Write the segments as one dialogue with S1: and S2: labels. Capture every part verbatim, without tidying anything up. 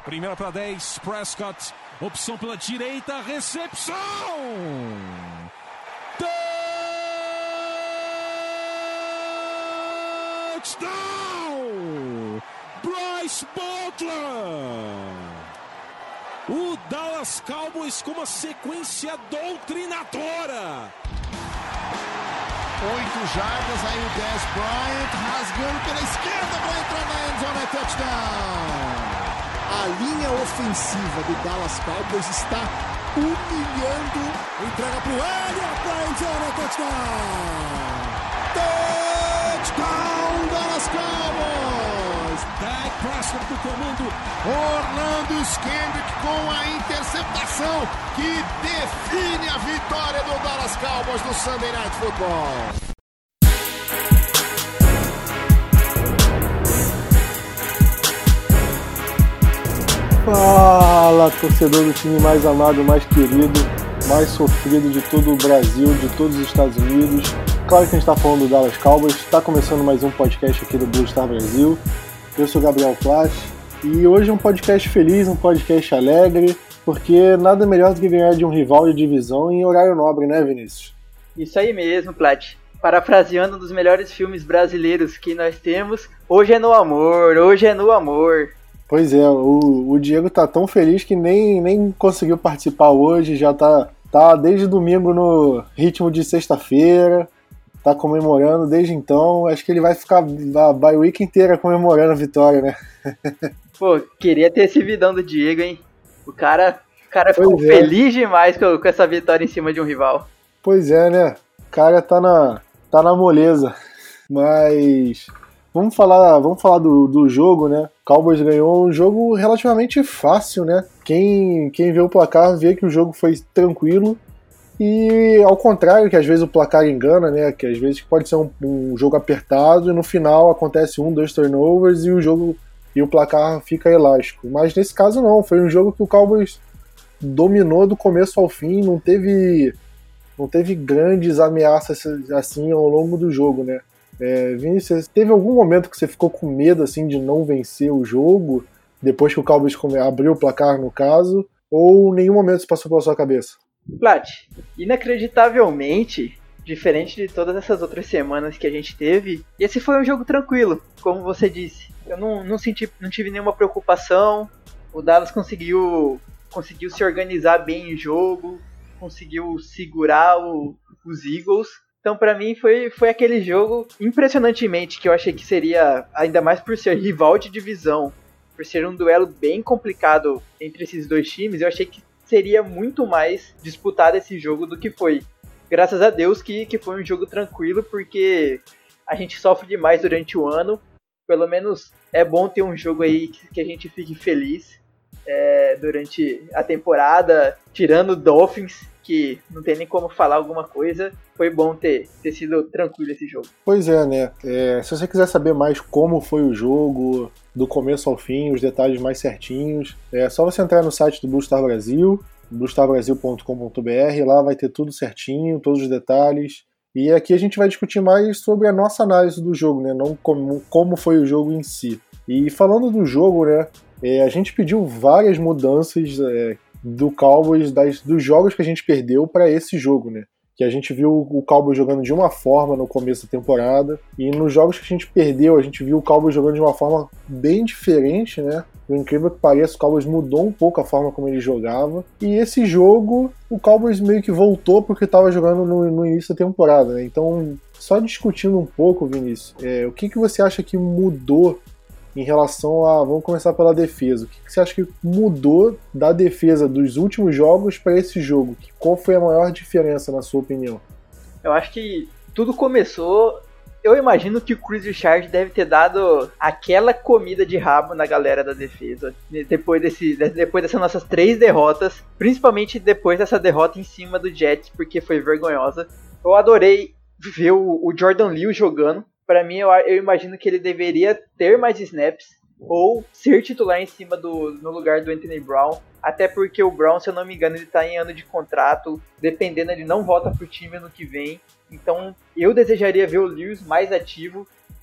S1: Primeira para dez, Prescott, opção pela direita, recepção! Touchdown! Bryce Butler! O Dallas Cowboys com uma sequência doutrinadora.
S2: Oito jardas, aí o Dez Bryant rasgando pela esquerda para entrar na endzone, touchdown. A linha ofensiva do Dallas Cowboys está humilhando. Entrega para o Elliott para endzone, touchdown. Touchdown, Dallas Cowboys.
S1: Dak Prescott do comando.
S2: Orlando Scandrick com a interceptação que define a vitória do Dallas Cowboys no Sunday Night Football.
S3: Fala, torcedor do time mais amado, mais querido, mais sofrido de todo o Brasil, de todos os Estados Unidos. Claro que a gente está falando do Dallas Cowboys. Está começando mais um podcast aqui do Blue Star Brasil. Eu sou o Gabriel Platt e hoje é um podcast feliz, um podcast alegre, porque nada melhor do que ganhar de um rival de divisão em horário nobre, né, Vinícius?
S4: Isso aí mesmo, Platt. Parafraseando um dos melhores filmes brasileiros que nós temos, hoje é no amor, hoje é no amor.
S3: Pois é, o, o Diego tá tão feliz que nem, nem conseguiu participar hoje, já tá, tá desde domingo no ritmo de sexta-feira, tá comemorando desde então. Acho que ele vai ficar a bye week inteira comemorando a vitória, né?
S4: Pô, queria ter esse vidão do Diego, hein? O cara, o cara ficou
S3: é.
S4: feliz demais com, com essa vitória em cima de um rival.
S3: Pois é, né? O cara tá na, tá na moleza. Mas vamos falar, vamos falar do, do jogo, né? O Cowboys ganhou um jogo relativamente fácil, né? Quem, quem vê o placar vê que o jogo foi tranquilo. E ao contrário, que às vezes o placar engana, né? Que às vezes pode ser um, um jogo apertado e no final acontece um, dois turnovers e o jogo e o placar fica elástico. Mas nesse caso não, foi um jogo que o Cowboys dominou do começo ao fim, não teve, não teve grandes ameaças assim ao longo do jogo, né? É, Vinícius, teve algum momento que você ficou com medo assim de não vencer o jogo depois que o Cowboys abriu o placar, no caso, ou nenhum momento isso passou pela sua cabeça?
S4: Plat, inacreditavelmente, diferente de todas essas outras semanas que a gente teve, esse foi um jogo tranquilo, como você disse. Eu não, não, senti, não tive nenhuma preocupação, o Dallas conseguiu, conseguiu se organizar bem em jogo, conseguiu segurar o, os Eagles. Então pra mim foi, foi aquele jogo, impressionantemente, que eu achei que seria, ainda mais por ser rival de divisão, por ser um duelo bem complicado entre esses dois times, eu achei que seria muito mais disputado esse jogo do que foi. Graças a Deus que, que foi um jogo tranquilo, porque a gente sofre demais durante o ano. Pelo menos é bom ter um jogo aí que, que a gente fique feliz é, durante a temporada, tirando o Dolphins, que não tem nem como falar alguma coisa. Foi bom ter, ter sido tranquilo esse jogo.
S3: Pois é, né? É, se você quiser saber mais como foi o jogo, do começo ao fim, os detalhes mais certinhos, é só você entrar no site do Blue Star Brasil, blue star brasil ponto com ponto b r, lá vai ter tudo certinho, todos os detalhes. E aqui a gente vai discutir mais sobre a nossa análise do jogo, né? Não como, como foi o jogo em si. E falando do jogo, né? É, a gente pediu várias mudanças é, do Cowboys, das, dos jogos que a gente perdeu para esse jogo, né? Que a gente viu o Cowboys jogando de uma forma no começo da temporada, e nos jogos que a gente perdeu, a gente viu o Cowboys jogando de uma forma bem diferente, né? Por incrível que pareça, o Cowboys mudou um pouco a forma como ele jogava, e esse jogo, o Cowboys meio que voltou porque estava jogando no, no início da temporada, né? Então, só discutindo um pouco, Vinícius, é, o que, que você acha que mudou em relação a... Vamos começar pela defesa. O que, que você acha que mudou da defesa dos últimos jogos para esse jogo? Qual foi a maior diferença, na sua opinião?
S4: Eu acho que tudo começou... Eu imagino que o Chris Richard deve ter dado aquela comida de rabo na galera da defesa. Depois, desse, depois dessas nossas três derrotas, principalmente depois dessa derrota em cima do Jets, porque foi vergonhosa. Eu adorei ver o, o Jordan Lewis jogando. Para mim, eu, eu imagino que ele deveria ter mais snaps ou ser titular em cima do, no lugar do Anthony Brown, até porque o Brown, se eu não me engano, ele está em ano de contrato, dependendo, ele não volta pro time ano que vem. Então, eu desejaria ver o Lewis mais ativo.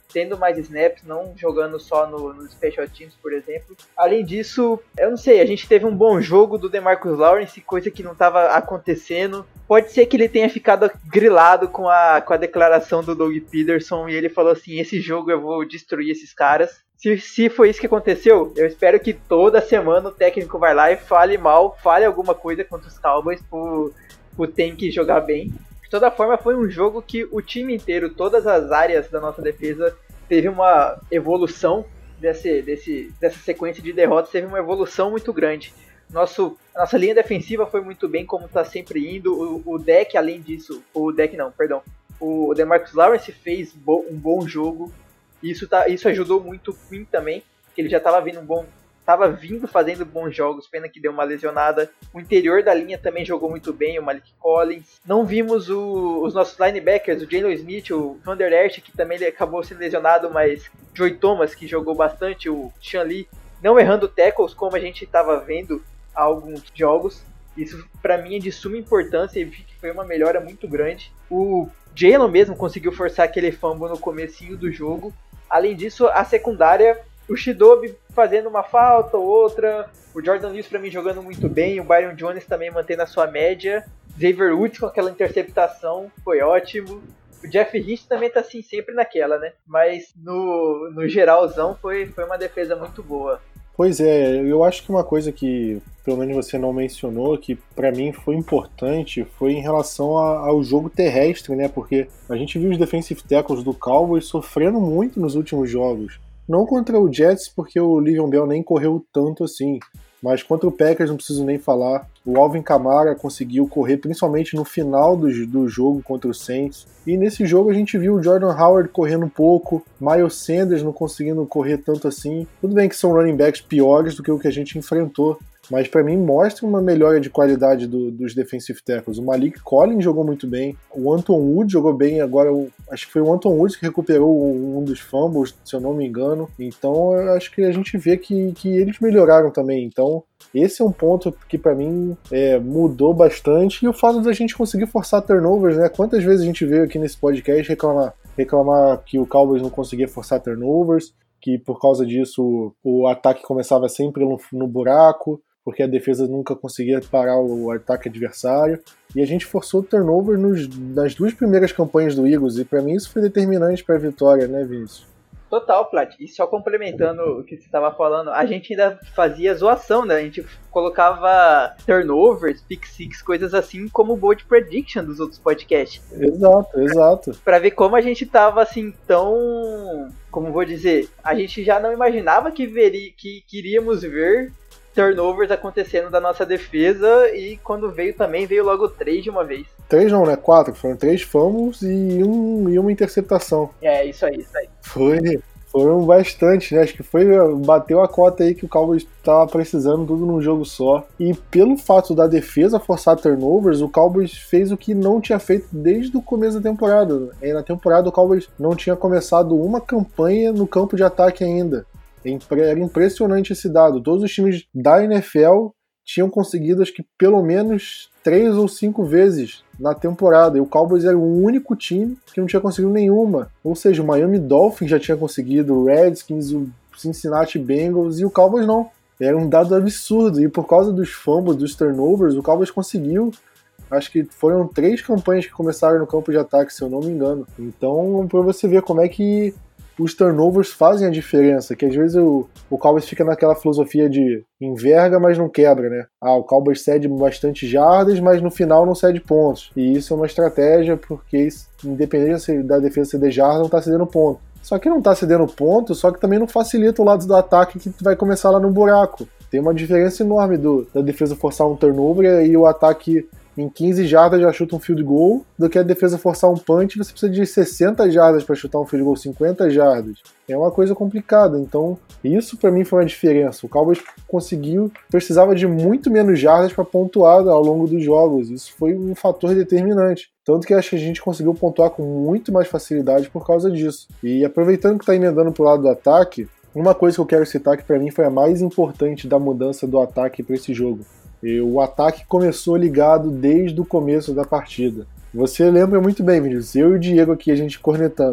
S4: tendo mais snaps, não jogando só no, no Special Teams, por exemplo. Além disso, eu não sei, a gente teve um bom jogo do DeMarcus Lawrence, coisa que não estava acontecendo. Pode ser que ele tenha ficado grilado com a, com a declaração do Doug Peterson e ele falou assim, esse jogo eu vou destruir esses caras. Se, se foi isso que aconteceu, eu espero que toda semana o técnico vai lá e fale mal, fale alguma coisa contra os Cowboys pro, pro Tank jogar bem. De toda forma, foi um jogo que o time inteiro, todas as áreas da nossa defesa, teve uma evolução desse, desse, dessa sequência de derrotas, teve uma evolução muito grande. Nosso, a nossa linha defensiva foi muito bem, como está sempre indo. O, o deck, além disso, o deck não, perdão, o DeMarcus Lawrence fez bo, um bom jogo. Isso, tá, isso ajudou muito o Quinn também, que ele já estava vindo um bom... Tava vindo fazendo bons jogos, pena que deu uma lesionada. O interior da linha também jogou muito bem, o Malik Collins. Não vimos o, os nossos linebackers, o Jalen Smith, o Van Der Esch, que também acabou sendo lesionado, mas Joey Thomas, que jogou bastante, o Sean Lee, não errando tackles, como a gente estava vendo há alguns jogos. Isso para mim é de suma importância e vi que foi uma melhora muito grande. O Jalen mesmo conseguiu forçar aquele fumble no comecinho do jogo. Além disso, a secundária... O Chidobe fazendo uma falta ou outra, o Jordan Lewis para mim jogando muito bem, o Byron Jones também mantendo a sua média, Xavier Woods com aquela interceptação, foi ótimo, o Jeff Hint também tá assim sempre naquela, né? Mas no, no geralzão foi, foi uma defesa muito boa.
S3: Pois é, eu acho que uma coisa que pelo menos você não mencionou, que para mim foi importante, foi em relação a, ao jogo terrestre, né? Porque a gente viu os defensive tackles do Cowboys sofrendo muito nos últimos jogos. Não contra o Jets, porque o Le'Veon Bell nem correu tanto assim. Mas contra o Packers não preciso nem falar. O Alvin Kamara conseguiu correr, principalmente no final do, do jogo contra o Saints. E nesse jogo a gente viu o Jordan Howard correndo um pouco, Miles Sanders não conseguindo correr tanto assim. Tudo bem que são running backs piores do que o que a gente enfrentou, mas para mim mostra uma melhora de qualidade do, dos defensive tackles. O Malik Collins jogou muito bem, o Anton Wood jogou bem, agora eu, acho que foi o Anton Wood que recuperou um dos fumbles, se eu não me engano. Então eu acho que a gente vê que, que eles melhoraram também. Então esse é um ponto que para mim é, mudou bastante, e o fato da gente conseguir forçar turnovers, né? Quantas vezes a gente veio aqui nesse podcast reclamar, reclamar que o Cowboys não conseguia forçar turnovers, que por causa disso o, o ataque começava sempre no, no buraco, porque a defesa nunca conseguia parar o ataque adversário, e a gente forçou turnover nos, nas duas primeiras campanhas do Eagles, e para mim isso foi determinante para a vitória, né, Vinícius?
S4: Total, Plat. E só complementando o que você estava falando, a gente ainda fazia zoação, né? A gente colocava turnovers, pick six, coisas assim, como bold prediction dos outros podcasts.
S3: Exato, exato.
S4: Pra ver como a gente tava assim tão... Como vou dizer? A gente já não imaginava que, veri, que queríamos ver turnovers acontecendo da nossa defesa, e quando veio também, veio logo três de uma vez.
S3: Três não, né? Quatro. Foram três fumbles e, um, e uma interceptação.
S4: É, isso aí, isso aí.
S3: Foi, foram bastante, né? Acho que foi, bateu a cota aí que o Cowboys estava precisando, tudo num jogo só. E pelo fato da defesa forçar turnovers, o Cowboys fez o que não tinha feito desde o começo da temporada. E na temporada o Cowboys não tinha começado uma campanha no campo de ataque ainda. Era impressionante esse dado. Todos os times da N F L tinham conseguido, acho que pelo menos três ou cinco vezes na temporada, e o Cowboys era o único time que não tinha conseguido nenhuma. Ou seja, o Miami Dolphins já tinha conseguido, o Redskins, o Cincinnati Bengals, e o Cowboys não. Era um dado absurdo, e por causa dos fumbles, dos turnovers, o Cowboys conseguiu. Acho que foram três campanhas que começaram no campo de ataque, se eu não me engano. Então, pra você ver como é que os turnovers fazem a diferença, que às vezes o, o Cowboys fica naquela filosofia de enverga, mas não quebra, né? Ah, o Cowboys cede bastante jardas, mas no final não cede pontos. E isso é uma estratégia, porque independente da defesa ceder jardas, não tá cedendo ponto. Só que não tá cedendo ponto, só que também não facilita o lado do ataque, que vai começar lá no buraco. Tem uma diferença enorme do, da defesa forçar um turnover e o ataque em quinze jardas já chuta um field goal, do que a defesa forçar um punch, você precisa de sessenta jardas para chutar um field goal, cinquenta jardas. É uma coisa complicada, então isso para mim foi uma diferença. O Cowboys conseguiu, precisava de muito menos jardas para pontuar ao longo dos jogos. Isso foi um fator determinante. Tanto que acho que a gente conseguiu pontuar com muito mais facilidade por causa disso. E aproveitando que está emendando pro lado do ataque, uma coisa que eu quero citar que para mim foi a mais importante da mudança do ataque para esse jogo. E o ataque começou ligado desde o começo da partida. Você lembra muito bem, Vinícius, eu e o Diego aqui, a gente cornetando.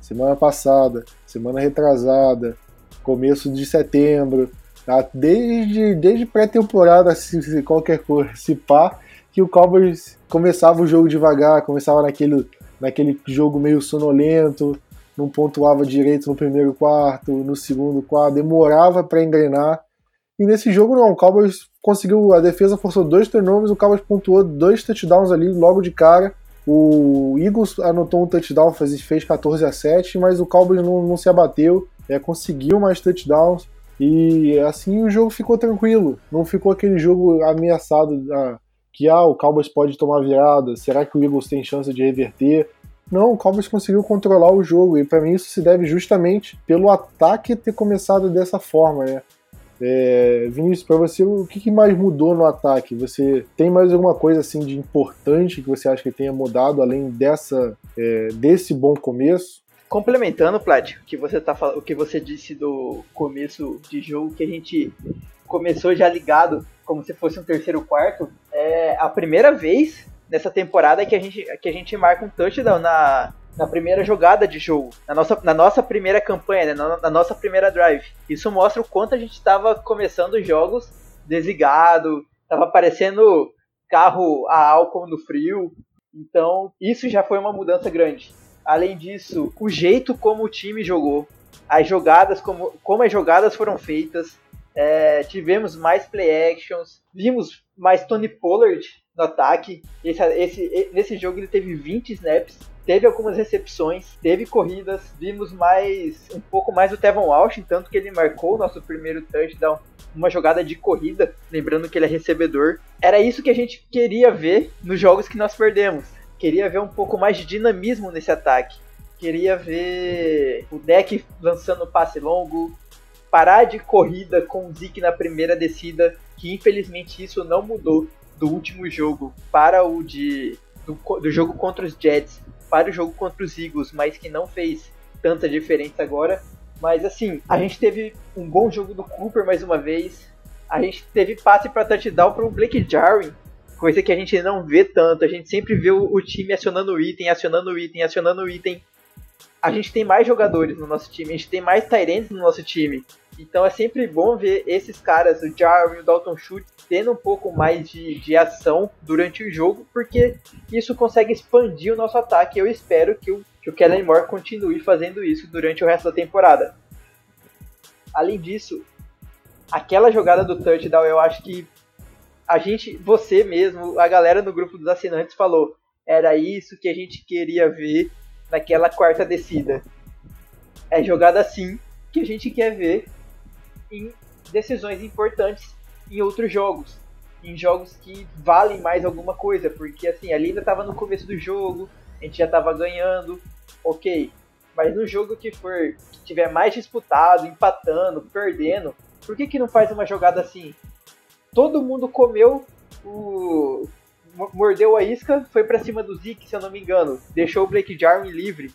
S3: semana passada, semana retrasada, começo de setembro, tá? desde, desde pré-temporada, se, se qualquer coisa, se pá, que o Cowboys começava o jogo devagar, começava naquele, naquele jogo meio sonolento, não pontuava direito no primeiro quarto, no segundo quarto, demorava para engrenar. E nesse jogo não, o Cowboys conseguiu, a defesa forçou dois turnovers, o Cowboys pontuou dois touchdowns ali logo de cara. O Eagles anotou um touchdown, fez, fez catorze a sete, mas o Cowboys não, não se abateu, é, conseguiu mais touchdowns e assim o jogo ficou tranquilo. Não ficou aquele jogo ameaçado ah, que ah, o Cowboys pode tomar virada, será que o Eagles tem chance de reverter? Não, o Cowboys conseguiu controlar o jogo e para mim isso se deve justamente pelo ataque ter começado dessa forma, né? É, Vinícius, para você, o que mais mudou no ataque? Você tem mais alguma coisa assim de importante que você acha que tenha mudado além dessa, é, desse bom começo?
S4: Complementando, Plat, o que você tá falando, o que você disse do começo de jogo, que a gente começou já ligado como se fosse um terceiro quarto, é a primeira vez nessa temporada que a gente, que a gente marca um touchdown na na primeira jogada de jogo, na nossa, na nossa primeira campanha, né, na, na nossa primeira drive. Isso mostra o quanto a gente estava começando os jogos desligado, estava parecendo carro a álcool no frio. Então, isso já foi uma mudança grande. Além disso, o jeito como o time jogou, as jogadas, como, como as jogadas foram feitas, é, tivemos mais play actions, vimos mais Tony Pollard no ataque. Esse, esse, nesse jogo ele teve vinte snaps, teve algumas recepções, teve corridas, vimos mais um pouco mais o Tevin Walsh, tanto que ele marcou o nosso primeiro touchdown, uma jogada de corrida, lembrando que ele é recebedor. Era isso que a gente queria ver nos jogos que nós perdemos. Queria ver um pouco mais de dinamismo nesse ataque. Queria ver o deck lançando passe longo, parar de corrida com o Zeke na primeira descida, que infelizmente isso não mudou do último jogo para o de, do, do jogo contra os Jets, para o jogo contra os Eagles, mas que não fez tanta diferença agora. Mas assim, a gente teve um bom jogo do Cooper mais uma vez, a gente teve passe para touchdown para o Blake Jarwin, coisa que a gente não vê tanto, a gente sempre vê o, o time acionando o item, acionando o item, acionando o item. A gente tem mais jogadores no nosso time, a gente tem mais tight ends no nosso time, então é sempre bom ver esses caras, o Jarwin, o Dalton Schultz, tendo um pouco mais de, de ação durante o jogo, porque isso consegue expandir o nosso ataque. Eu espero que o, que o Kellen Moore continue fazendo isso durante o resto da temporada. Além disso, aquela jogada do touchdown, eu acho que a gente, você mesmo, a galera no grupo dos assinantes falou, era isso que a gente queria ver naquela quarta descida. É jogada assim que a gente quer ver em decisões importantes em outros jogos, em jogos que valem mais alguma coisa, porque assim, ali ainda estava no começo do jogo, a gente já estava ganhando, ok, mas no jogo que for, que tiver mais disputado, empatando, perdendo, por que que não faz uma jogada assim? Todo mundo comeu, o... mordeu a isca, foi para cima do Zeke, se eu não me engano, deixou o Blake Jarwin livre.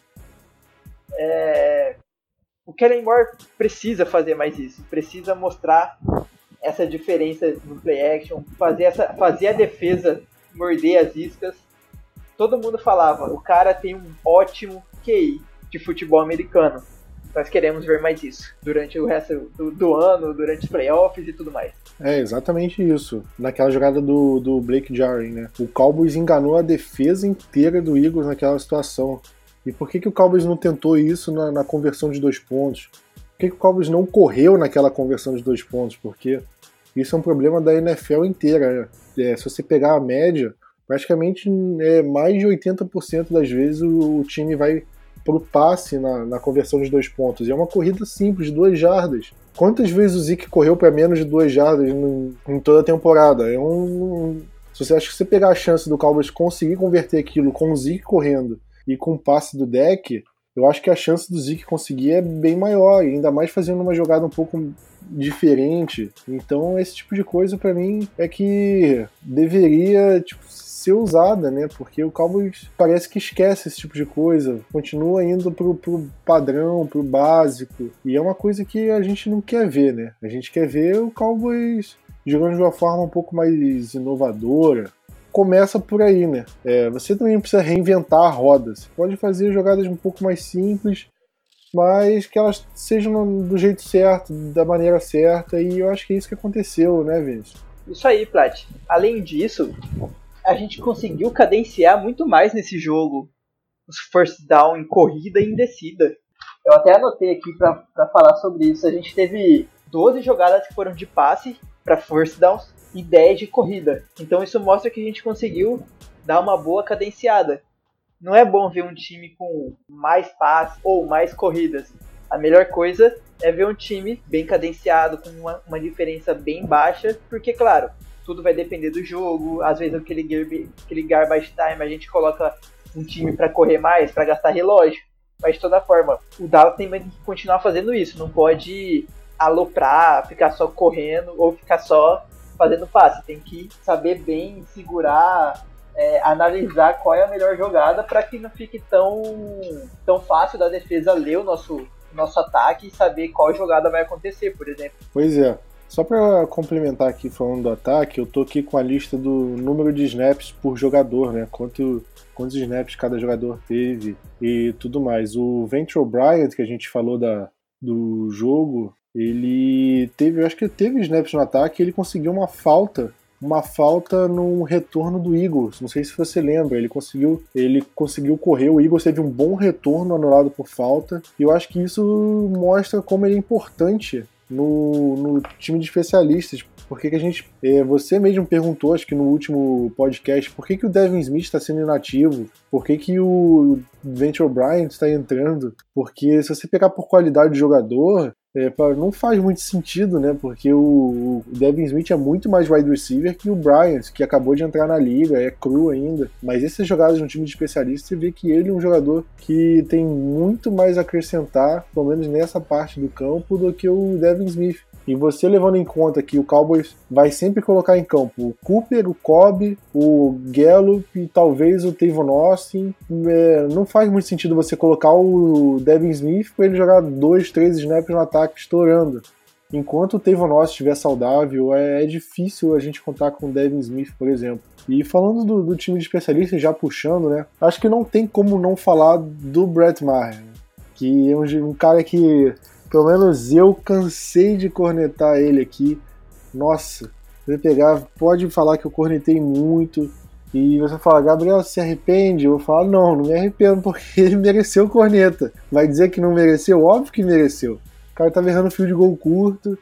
S4: É... O Kellen Moore precisa fazer mais isso, precisa mostrar essa diferença no play action, fazer, essa, fazer a defesa morder as iscas. Todo mundo falava, o cara tem um ótimo Q I de futebol americano. Nós queremos ver mais isso durante o resto do, do ano, durante os playoffs e tudo mais.
S3: É exatamente isso. Naquela jogada do, do Blake Jarwin, né? O Cowboys enganou a defesa inteira do Eagles naquela situação. E por que, que o Cowboys não tentou isso na, na conversão de dois pontos? Por que, que o Cowboys não correu naquela conversão de dois pontos? Porque isso é um problema da N F L inteira. Né? É, se você pegar a média, praticamente é, mais de oitenta por cento das vezes o, o time vai pro passe na, na conversão de dois pontos. E é uma corrida simples, de duas jardas. Quantas vezes o Zeke correu para menos de duas jardas em, em toda a temporada? É um, se você acha que você pegar a chance do Cowboys conseguir converter aquilo com o Zeke correndo e com o passe do deck, eu acho que a chance do Zeke conseguir é bem maior, ainda mais fazendo uma jogada um pouco diferente. Então esse tipo de coisa para mim é que deveria tipo, ser usada, né? Porque o Cowboys parece que esquece esse tipo de coisa, continua indo pro, pro padrão, pro básico, e é uma coisa que a gente não quer ver, né? A gente quer ver o Cowboys jogando de uma forma um pouco mais inovadora. Começa por aí, né? É, você também precisa reinventar a roda. Você pode fazer jogadas um pouco mais simples, mas que elas sejam do jeito certo, da maneira certa, e eu acho que é isso que aconteceu, né, Vinícius?
S4: Isso aí, Plat. Além disso, a gente conseguiu cadenciar muito mais nesse jogo os first down em corrida e em descida. Eu até anotei aqui para falar sobre isso. A gente teve doze jogadas que foram de passe para first downs e dez de corrida. Então isso mostra que a gente conseguiu dar uma boa cadenciada. Não é bom ver um time com mais passes ou mais corridas. A melhor coisa é ver um time bem cadenciado, com uma, uma diferença bem baixa, porque, claro, tudo vai depender do jogo. Às vezes aquele, aquele garbage time a gente coloca um time para correr mais, para gastar relógio. Mas de toda forma, o Dallas tem que continuar fazendo isso. Não pode aloprar, ficar só correndo ou ficar só fazendo passe. Tem que saber bem segurar, é, analisar qual é a melhor jogada para que não fique tão, tão fácil da defesa ler o nosso, nosso ataque e saber qual jogada vai acontecer, por exemplo.
S3: Pois é. Só para complementar aqui falando do ataque, eu tô aqui com a lista do número de snaps por jogador, né? Quanto, quantos snaps cada jogador teve e tudo mais. O Ventrell Bryant, que a gente falou da, do jogo, ele teve, eu acho que teve snaps no ataque, ele conseguiu uma falta, uma falta no retorno do Eagles. Não sei se você lembra, ele conseguiu, ele conseguiu correr, o Eagles teve um bom retorno anulado por falta, e eu acho que isso mostra como ele é importante No, no time de especialistas, porque que a gente, é, você mesmo perguntou, acho que no último podcast, por que, que o Devin Smith está sendo inativo, por que, que o Ventrell Bryant está entrando, porque se você pegar por qualidade de jogador, é, pra, não faz muito sentido, né, porque o, o Devin Smith é muito mais wide receiver que o Bryant, que acabou de entrar na liga, é cru ainda, mas essas jogadas no time de especialistas, você vê que ele é um jogador que tem muito mais a acrescentar, pelo menos nessa parte do campo, do que o Devin Smith. E você levando em conta que o Cowboys vai sempre colocar em campo o Cooper, o Cobb, o Gallup e talvez o Tavon Austin, é, não faz muito sentido você colocar o Devin Smith para ele jogar dois, três snaps no ataque estourando. Enquanto o Tavon Austin estiver saudável, é, é difícil a gente contar com o Devin Smith, por exemplo. E falando do, do time de especialistas, já puxando, né? Acho que não tem como não falar do Brett Maher, né? Que é um, um cara que, pelo menos eu cansei de cornetar ele aqui. Nossa, você pegar, pode falar que eu cornetei muito. E você fala, Gabriel, se arrepende? Eu falo, não, não me arrependo, porque ele mereceu corneta. Vai dizer que não mereceu? Óbvio que mereceu. O cara tava errando fio de gol curto.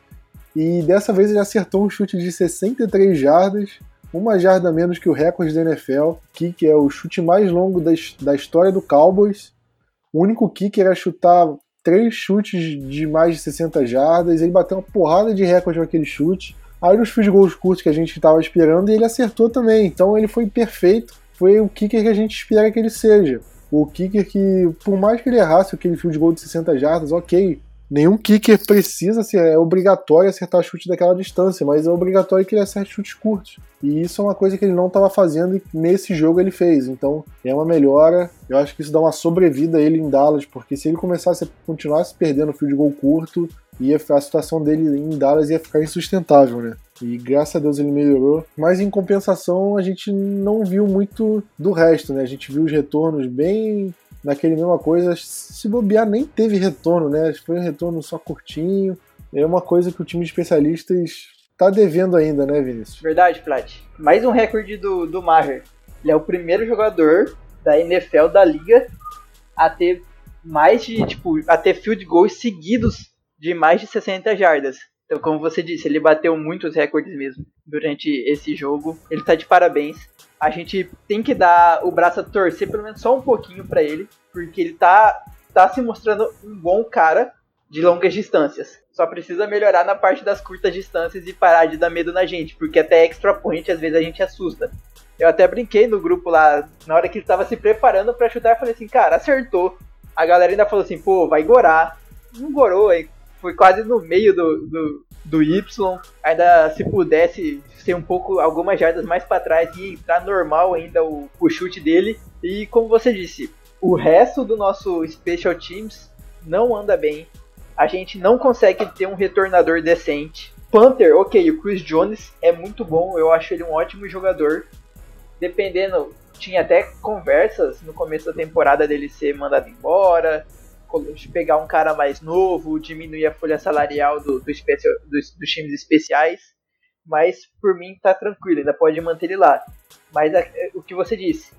S3: E dessa vez ele acertou um chute de sessenta e três jardas. Uma jarda menos que o recorde da N F L. Que é o chute mais longo da, da história do Cowboys. O único kicker era chutar três chutes de mais de sessenta jardas, ele bateu uma porrada de recorde com aquele chute. Aí nos fios de gols curtos que a gente estava esperando, e ele acertou também. Então ele foi perfeito, foi o kicker que a gente espera que ele seja. O kicker que, por mais que ele errasse aquele fio de gol de sessenta jardas, ok. Nenhum kicker precisa ser, é obrigatório acertar chute daquela distância, mas é obrigatório que ele acerte chutes curtos. E isso é uma coisa que ele não estava fazendo e nesse jogo ele fez. Então é uma melhora. Eu acho que isso dá uma sobrevida a ele em Dallas, porque se ele começasse a continuasse perdendo fio de gol curto, ia, a situação dele em Dallas ia ficar insustentável, né? E graças a Deus ele melhorou. Mas em compensação a gente não viu muito do resto, né? A gente viu os retornos bem naquele mesma coisa, se bobear nem teve retorno, né? Foi um retorno só curtinho. É uma coisa que o time de especialistas tá devendo ainda, né, Vinícius?
S4: Verdade, Plat. Mais um recorde do, do Maher. Ele é o primeiro jogador da N F L da liga a ter mais de, tipo, a ter field goals seguidos de mais de sessenta jardas. Então, como você disse, ele bateu muitos recordes mesmo durante esse jogo. Ele tá de parabéns. A gente tem que dar o braço a torcer pelo menos só um pouquinho pra ele, porque ele tá, tá se mostrando um bom cara de longas distâncias. Só precisa melhorar na parte das curtas distâncias e parar de dar medo na gente, porque até extra point às vezes a gente assusta. Eu até brinquei no grupo lá, na hora que ele tava se preparando pra chutar, eu falei assim, cara, acertou. A galera ainda falou assim, pô, vai gorar. Não gorou, aí foi quase no meio do, do, do Y. Ainda se pudesse ser um pouco, algumas jardas mais para trás e entrar normal ainda o, o chute dele. E como você disse, o resto do nosso Special Teams não anda bem. A gente não consegue ter um retornador decente. Panther, ok, o Chris Jones é muito bom, eu acho ele um ótimo jogador. Dependendo, tinha até conversas no começo da temporada dele ser mandado embora. pegar um cara mais novo, diminuir a folha salarial do, do especial, dos, dos times especiais, mas por mim tá tranquilo, ainda pode manter ele lá. Mas a, o que você disse,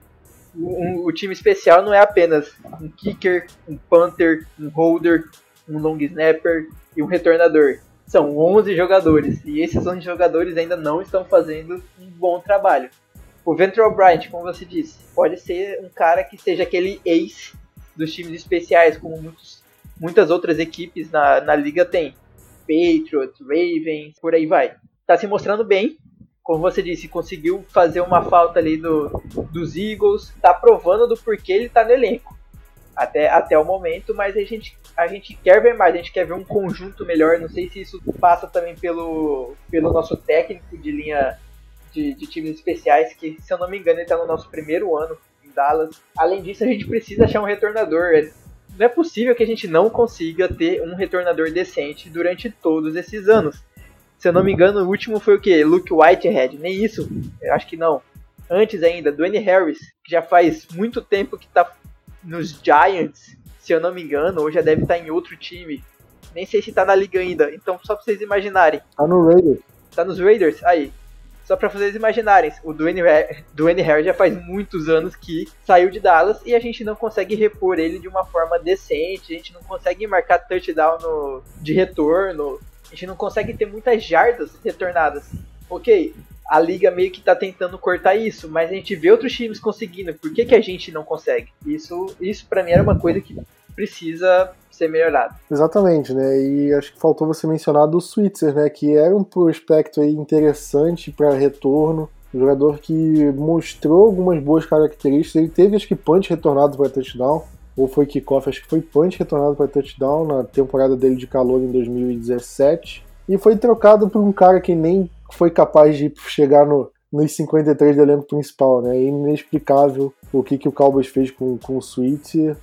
S4: o, o time especial não é apenas um kicker, um punter, um holder, um long snapper e um retornador. São onze jogadores, e esses onze jogadores ainda não estão fazendo um bom trabalho. O Ventral Bryant, como você disse, pode ser um cara que seja aquele ace dos times especiais, como muitos, muitas outras equipes na, na liga tem. Patriots, Ravens, por aí vai. Tá se mostrando bem, como você disse, conseguiu fazer uma falta ali do, dos Eagles, tá provando do porquê ele tá no elenco. Até, até o momento, mas a gente, a gente quer ver mais, a gente quer ver um conjunto melhor. Não sei se isso passa também pelo, pelo nosso técnico de linha de, de times especiais, que, se eu não me engano, ele está no nosso primeiro ano em Dallas. Além disso, a gente precisa achar um retornador. Não é possível que a gente não consiga ter um retornador decente durante todos esses anos. Se eu não me engano, o último foi o quê? Luke Whitehead. Nem isso, eu acho que não. Antes ainda, Dwayne Harris, que já faz muito tempo que está nos Giants, se eu não me engano, ou já deve estar em outro time. Nem sei se está na liga ainda. Então, só para vocês imaginarem.
S3: Tá no Raiders.
S4: Tá nos Raiders? Aí. Só para vocês imaginarem. O Dwayne, Dwayne Harris já faz muitos anos que saiu de Dallas e a gente não consegue repor ele de uma forma decente. A gente não consegue marcar touchdown no, de retorno. A gente não consegue ter muitas jardas retornadas. Ok, a liga meio que tá tentando cortar isso, mas a gente vê outros times conseguindo. Por que que a gente não consegue? Isso, isso para mim era uma coisa que precisa ser melhorada.
S3: Exatamente, né? E acho que faltou você mencionar do Switzer, né? Que era um prospecto aí interessante para retorno. Um jogador que mostrou algumas boas características. Ele teve, acho que, punch retornado para touchdown. Ou foi kickoff, acho que foi punch retornado para touchdown na temporada dele de calor em dois mil e dezessete. E foi trocado por um cara que nem foi capaz de chegar no, nos cinquenta e três do elenco principal, né? É inexplicável o que, que o Cowboys fez com, com o Switzer.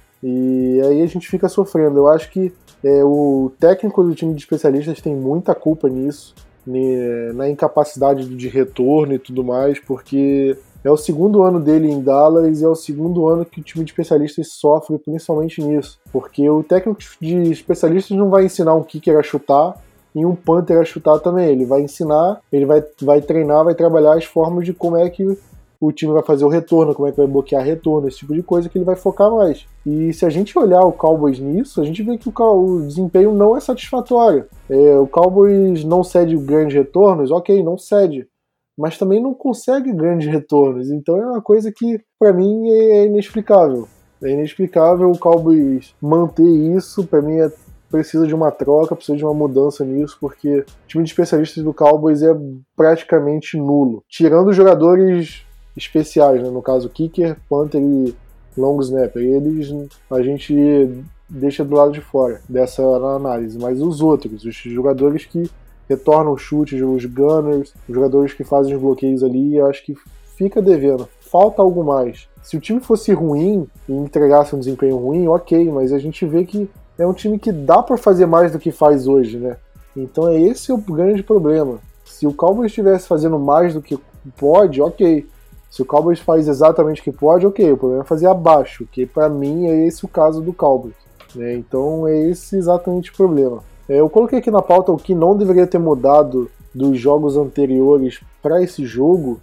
S3: E aí a gente fica sofrendo. Eu acho que é, o técnico do time de especialistas tem muita culpa nisso, né, na incapacidade de retorno e tudo mais, porque é o segundo ano dele em Dallas e é o segundo ano que o time de especialistas sofre principalmente nisso, porque o técnico de especialistas não vai ensinar um kicker a chutar e um punter a chutar também. Ele vai ensinar, ele vai, vai treinar, vai trabalhar as formas de como é que o time vai fazer o retorno, como é que vai bloquear retorno, esse tipo de coisa que ele vai focar mais. E se a gente olhar o Cowboys nisso, a gente vê que o, o desempenho não é satisfatório. É, o Cowboys não cede grandes retornos, ok, não cede, mas também não consegue grandes retornos. Então é uma coisa que, para mim, é inexplicável. É inexplicável o Cowboys manter isso. Para mim, é, precisa de uma troca, precisa de uma mudança nisso, porque o time de especialistas do Cowboys é praticamente nulo. Tirando os jogadores especiais, né? No caso kicker, punter e long snapper, eles a gente deixa do lado de fora dessa análise, mas os outros, os jogadores que retornam chutes, os gunners, os jogadores que fazem os bloqueios ali, eu acho que fica devendo, falta algo mais. Se o time fosse ruim e entregasse um desempenho ruim, ok, mas a gente vê que é um time que dá para fazer mais do que faz hoje, né? Então é esse o grande problema. Se o Cowboys estivesse fazendo mais do que pode, ok. Se o Cowboys faz exatamente o que pode, ok, o problema é fazer abaixo, que para mim é esse o caso do Cowboys, né? Então é esse exatamente o problema. Eu coloquei aqui na pauta o que não deveria ter mudado dos jogos anteriores para esse jogo,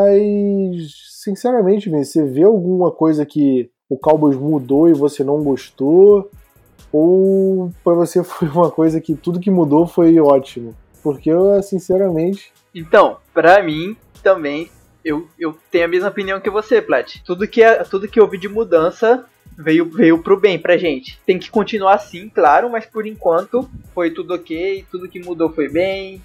S3: mas sinceramente, você vê alguma coisa que o Cowboys mudou e você não gostou? Ou para você foi uma coisa que tudo que mudou foi ótimo? Porque eu, sinceramente...
S4: Então, para mim também... Eu, eu tenho a mesma opinião que você, Plat. Tudo que, tudo que houve de mudança veio, veio pro bem pra gente. Tem que continuar assim, claro, mas por enquanto foi tudo ok, tudo que mudou foi bem.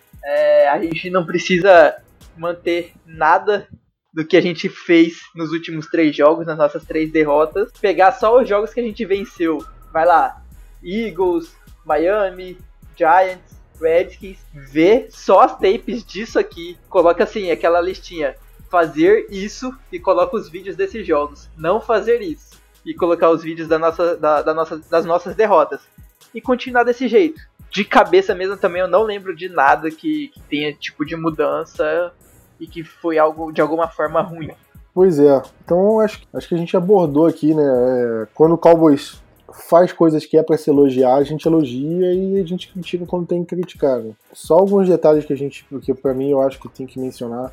S4: É, a gente não precisa manter nada do que a gente fez nos últimos três jogos, nas nossas três derrotas. Pegar só os jogos que a gente venceu. Vai lá, Eagles, Miami, Giants, Redskins, vê só as tapes disso aqui, coloca assim, aquela listinha, fazer isso e coloca os vídeos desses jogos, não fazer isso, e colocar os vídeos da nossa, da, da nossa, das nossas derrotas, e continuar desse jeito. De cabeça mesmo também eu não lembro de nada que, que tenha tipo de mudança e que foi algo de alguma forma ruim.
S3: Pois é, então acho, acho que a gente abordou aqui, né, é, quando o Cowboys faz coisas que é para se elogiar, a gente elogia e a gente critica quando tem que criticar, né? Só alguns detalhes que a gente, que pra mim eu acho que tem que mencionar,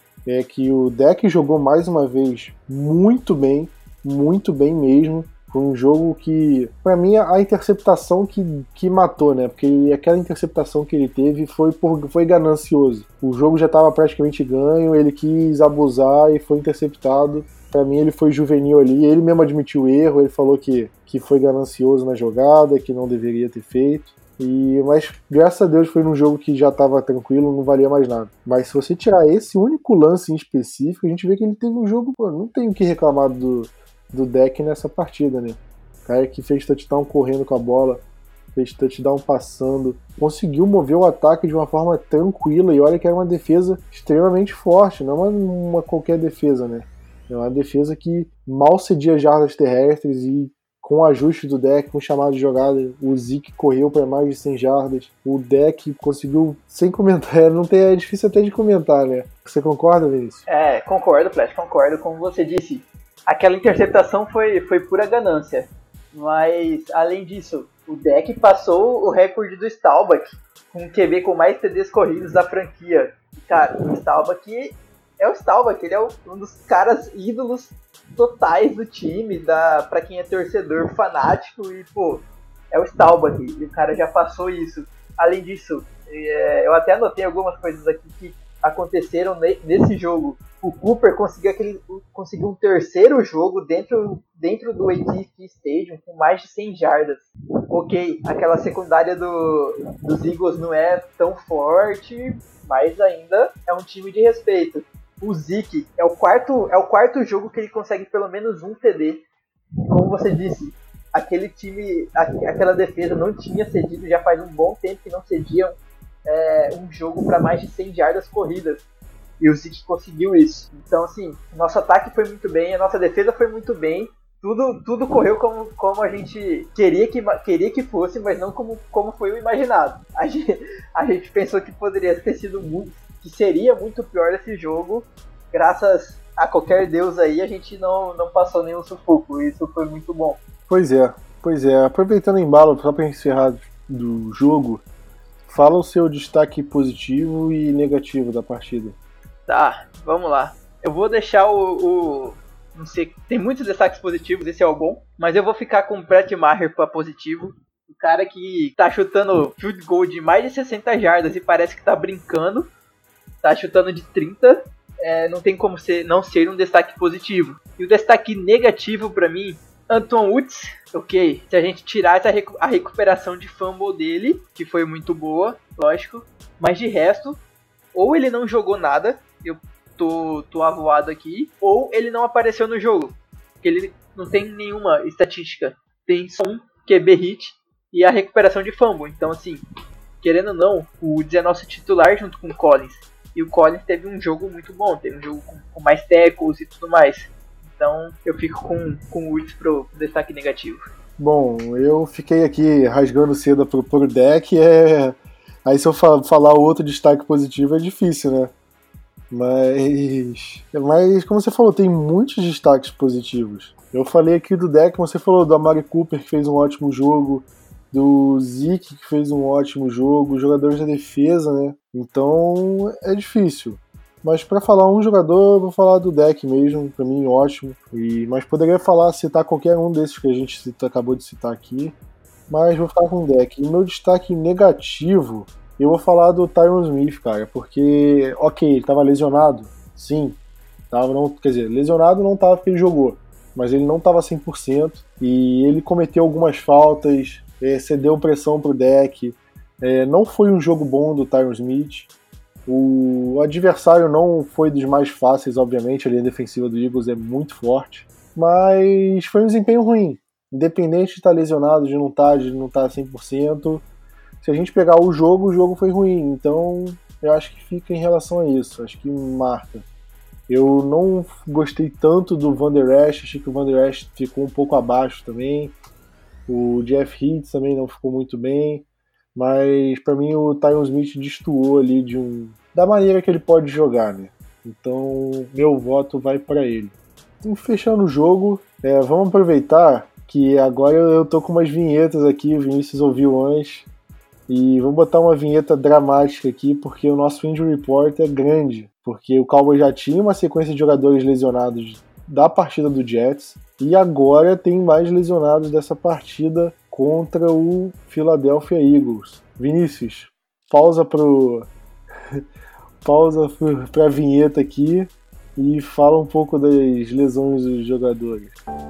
S3: é que o deck jogou mais uma vez muito bem, muito bem mesmo. Foi um jogo que, pra mim, a interceptação que, que matou, né? Porque aquela interceptação que ele teve foi, por, foi ganancioso. O jogo já estava praticamente ganho, ele quis abusar e foi interceptado. Pra mim, ele foi juvenil ali. Ele mesmo admitiu o erro, ele falou que, que foi ganancioso na jogada, que não deveria ter feito. E, mas, graças a Deus, foi num jogo que já estava tranquilo, não valia mais nada. Mas se você tirar esse único lance em específico, a gente vê que ele teve um jogo, pô, não tem o que reclamar do... do deck nessa partida, né? O cara que fez touchdown correndo com a bola, fez touchdown passando, conseguiu mover o ataque de uma forma tranquila, e olha que era uma defesa extremamente forte, não uma, uma qualquer defesa, né? É uma defesa que mal cedia jardas terrestres e com o ajuste do deck, com o chamado de jogada, o Zeke correu para mais de cem jardas, o deck conseguiu, sem comentar, não tem, é difícil até de comentar, né? Você concorda, Vinícius?
S4: É, concordo, Flash, concordo, como você disse. Aquela interceptação foi, foi pura ganância. Mas, além disso, o deck passou o recorde do Staubach, com o Q B com mais T Ds corridos da franquia. Cara, o Staubach é o Staubach, ele é um dos caras ídolos totais do time, da, pra quem é torcedor fanático, e, pô, é o Staubach, e o cara já passou isso. Além disso, é, eu até anotei algumas coisas aqui que aconteceram ne, nesse jogo. O Cooper conseguiu, aquele, conseguiu um terceiro jogo dentro, dentro do A T and T Stadium com mais de cem jardas. Ok, aquela secundária do, dos Eagles não é tão forte, mas ainda é um time de respeito. O Zeke é o quarto, é o quarto jogo que ele consegue pelo menos um T D. Como você disse, aquele time, aquela defesa não tinha cedido, já faz um bom tempo que não cediam é, um jogo para mais de cem jardas corridas. E o Zeke conseguiu isso. Então, assim, nosso ataque foi muito bem, a nossa defesa foi muito bem. Tudo, tudo correu como, como a gente queria que, queria que fosse, mas não como, como foi o imaginado. A gente, a gente pensou que poderia ter sido muito, que seria muito pior esse jogo. Graças a qualquer Deus aí, a gente não, não passou nenhum sufoco. Isso foi muito bom.
S3: Pois é, pois é. Aproveitando o embalo, só para encerrar do jogo, fala o seu destaque positivo e negativo da partida.
S4: Tá, vamos lá. Eu vou deixar o, o... não sei, tem muitos destaques positivos, esse é o bom, mas eu vou ficar com o Brett Maher para positivo. O cara que tá chutando field goal de mais de sessenta jardas e parece que tá brincando. Tá chutando de trinta, é, não tem como ser, não ser um destaque positivo. E o destaque negativo para mim, Anton Woods, ok, se a gente tirar essa recu- a recuperação de fumble dele, que foi muito boa, lógico, mas de resto, ou ele não jogou nada, eu tô, tô avoado aqui, ou ele não apareceu no jogo, porque ele não tem nenhuma estatística, tem só um Q B hit e a recuperação de fumble. Então, assim, querendo ou não, o Woods é nosso titular junto com o Collins, e o Collins teve um jogo muito bom, teve um jogo com, com mais tackles e tudo mais. Então eu fico com, com o Woods pro destaque negativo.
S3: Bom, eu fiquei aqui rasgando seda pro, pro deck, é... aí se eu falar outro destaque positivo é difícil, né? Mas, mas como você falou, tem muitos destaques positivos. Eu falei aqui do deck, você falou do Amari Cooper, que fez um ótimo jogo, do Zeke, que fez um ótimo jogo, jogadores da defesa, né? Então é difícil. Mas para falar um jogador, eu vou falar do deck mesmo, pra mim ótimo. E, mas poderia falar, citar qualquer um desses que a gente cita, acabou de citar aqui. Mas vou falar com o deck. E meu destaque negativo, eu vou falar do Tyron Smith, cara. Porque, ok, ele tava lesionado, sim. Tava, não, quer dizer, lesionado não tava porque ele jogou. Mas ele não tava cem por cento. E ele cometeu algumas faltas, é, cedeu pressão pro deck. É, não foi um jogo bom do Tyron Smith. O adversário não foi dos mais fáceis, obviamente, a linha defensiva do Eagles é muito forte, mas foi um desempenho ruim. Independente de estar lesionado, de não estar, de não estar cem por cento, se a gente pegar o jogo, o jogo foi ruim. Então, eu acho que fica em relação a isso, acho que marca. Eu não gostei tanto do Van Der Esch, achei que o Van Der Esch ficou um pouco abaixo também. O Jeff Hitz também não ficou muito bem. Mas pra mim o Tyron Smith destoou ali de um, da maneira que ele pode jogar, né? Então meu voto vai pra ele. E fechando o jogo, é, vamos aproveitar que agora eu tô com umas vinhetas aqui, o Vinícius ouviu antes, e vou botar uma vinheta dramática aqui, porque o nosso injury report é grande, porque o Cowboys já tinha uma sequência de jogadores lesionados da partida do Jets, e agora tem mais lesionados dessa partida contra o Philadelphia Eagles. Vinícius, pausa pro pausa pra vinheta aqui e fala um pouco das lesões dos jogadores.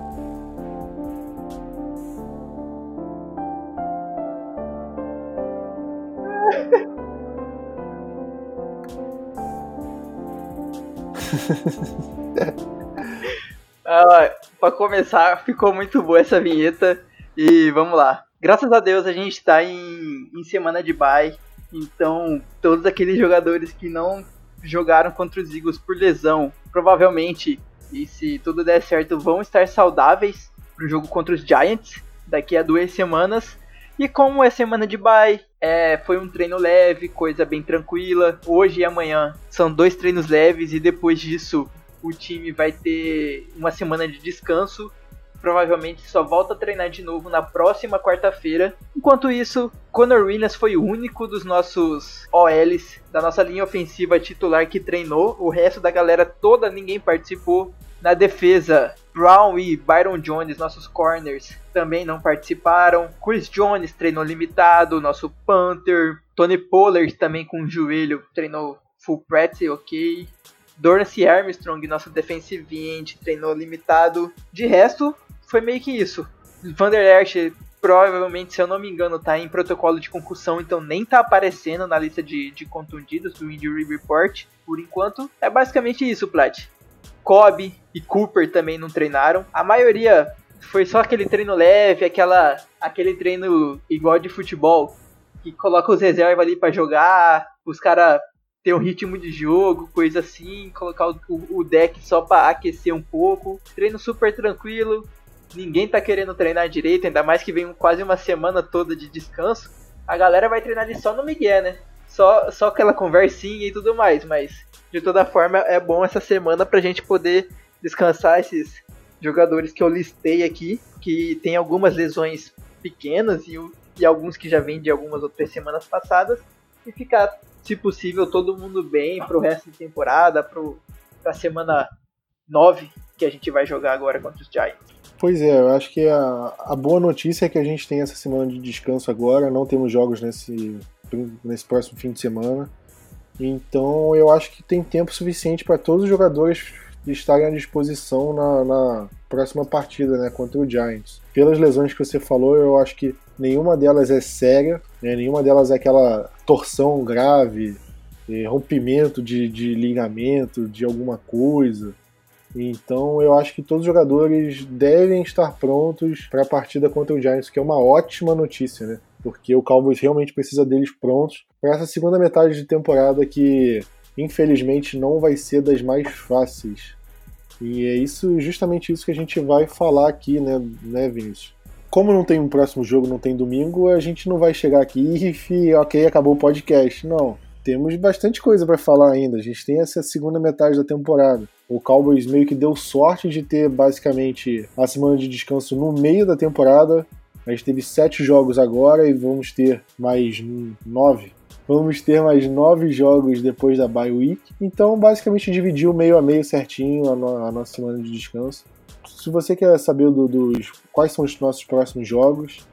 S4: Ah, pra começar, ficou muito boa essa vinheta e vamos lá. Graças a Deus a gente tá em, em semana de bye, então todos aqueles jogadores que não jogaram contra os Eagles por lesão, provavelmente, e se tudo der certo, vão estar saudáveis pro jogo contra os Giants daqui a duas semanas. E como é semana de bye, é, foi um treino leve, coisa bem tranquila. Hoje e amanhã são dois treinos leves e depois disso o time vai ter uma semana de descanso. Provavelmente só volta a treinar de novo na próxima quarta-feira. Enquanto isso, Connor Williams foi o único dos nossos O Ls, da nossa linha ofensiva titular que treinou. O resto da galera toda, ninguém participou. Na defesa, Brown e Byron Jones, nossos corners, também não participaram. Chris Jones treinou limitado, nosso punter. Tony Pollard também com o joelho treinou full practice, ok. Dorance Armstrong, nosso defensive end, treinou limitado. De resto, foi meio que isso. Vander Esch, provavelmente, se eu não me engano, tá em protocolo de concussão, então nem tá aparecendo na lista de, de contundidos do Injury Report. Por enquanto, é basicamente isso, Plat. Cobb e Cooper também não treinaram. A maioria foi só aquele treino leve, aquela, aquele treino igual de futebol, que coloca os reservas ali pra jogar, os caras ter um ritmo de jogo, coisa assim, colocar o, o deck só pra aquecer um pouco. Treino super tranquilo, ninguém tá querendo treinar direito, ainda mais que vem quase uma semana toda de descanso. A galera vai treinar ali só no migué, né? Só, só aquela conversinha e tudo mais, mas de toda forma é bom essa semana pra gente poder descansar esses jogadores que eu listei aqui, que tem algumas lesões pequenas e, e alguns que já vêm de algumas outras semanas passadas, e ficar, se possível, todo mundo bem pro resto da temporada, pro, pra semana nove, que a gente vai jogar agora contra os Giants.
S3: Pois é, eu acho que a, a boa notícia é que a gente tem essa semana de descanso agora, não temos jogos nesse, nesse próximo fim de semana, então eu acho que tem tempo suficiente para todos os jogadores estarem à disposição na, na próxima partida, né, contra o Giants. Pelas lesões que você falou, eu acho que nenhuma delas é séria, né, nenhuma delas é aquela torção grave, é, rompimento de, de ligamento, de alguma coisa. Então eu acho que todos os jogadores devem estar prontos para a partida contra o Giants, que é uma ótima notícia, né? Porque o Cowboys realmente precisa deles prontos para essa segunda metade de temporada que, infelizmente, não vai ser das mais fáceis. E é isso, justamente isso que a gente vai falar aqui, né, né, Vinícius? Como não tem um próximo jogo, não tem domingo, a gente não vai chegar aqui e, ok, acabou o podcast. Não, temos bastante coisa para falar ainda. A gente tem essa segunda metade da temporada. O Cowboys meio que deu sorte de ter, basicamente, a semana de descanso no meio da temporada. A gente teve sete jogos agora e vamos ter mais nove. Vamos ter mais nove jogos depois da bye week. Então, basicamente, dividiu meio a meio certinho a, no, a nossa semana de descanso. Se você quer saber do, dos quais são os nossos próximos jogos,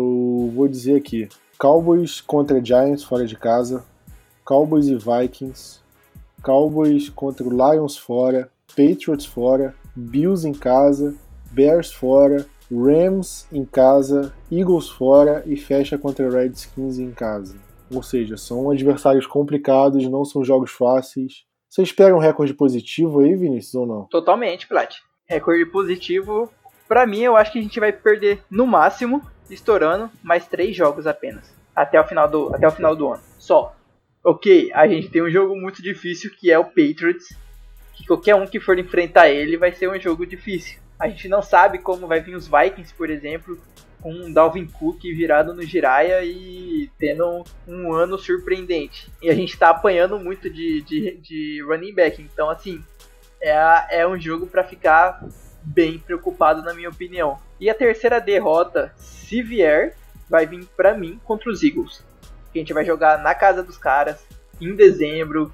S3: eu vou dizer aqui. Cowboys contra Giants fora de casa. Cowboys e Vikings. Cowboys contra o Lions fora. Patriots fora. Bills em casa. Bears fora. Rams em casa, Eagles fora e fecha contra Redskins em casa. Ou seja, são adversários complicados, não são jogos fáceis. Você espera um recorde positivo aí, Vinícius, ou não?
S4: Totalmente, Plat. Recorde positivo, pra mim, eu acho que a gente vai perder, no máximo, estourando, mais três jogos apenas. Até o final do, até o final do ano. Só. Ok, a gente tem um jogo muito difícil, que é o Patriots. Que qualquer um que for enfrentar ele vai ser um jogo difícil. A gente não sabe como vai vir os Vikings, por exemplo, com um Dalvin Cook virado no Jiraiya e tendo um ano surpreendente. E a gente tá apanhando muito de, de, de running back. Então, assim, é, é um jogo para ficar bem preocupado, na minha opinião. E a terceira derrota, se vier, vai vir pra mim contra os Eagles. Que a gente vai jogar na casa dos caras, em dezembro.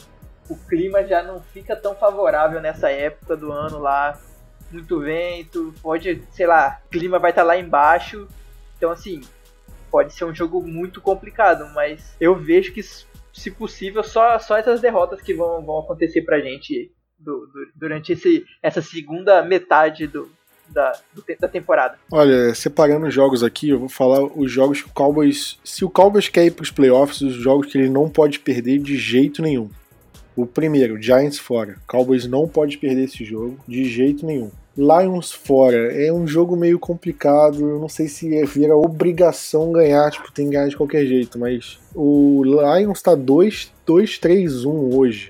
S4: O clima já não fica tão favorável nessa época do ano lá. Muito vento, pode, sei lá, o clima vai estar lá embaixo. Então, assim, pode ser um jogo muito complicado. Mas eu vejo que, se possível, só, só essas derrotas que vão, vão acontecer pra gente do, do, durante esse, essa segunda metade do, da, do, da temporada.
S3: Olha, separando os jogos aqui, eu vou falar os jogos que o Cowboys... Se o Cowboys quer ir pros playoffs, os jogos que ele não pode perder de jeito nenhum. O primeiro, Giants fora. Cowboys não pode perder esse jogo de jeito nenhum. Lions fora. É um jogo meio complicado. Eu não sei se vira obrigação ganhar. Tipo, tem que ganhar de qualquer jeito. Mas o Lions tá dois três um hoje.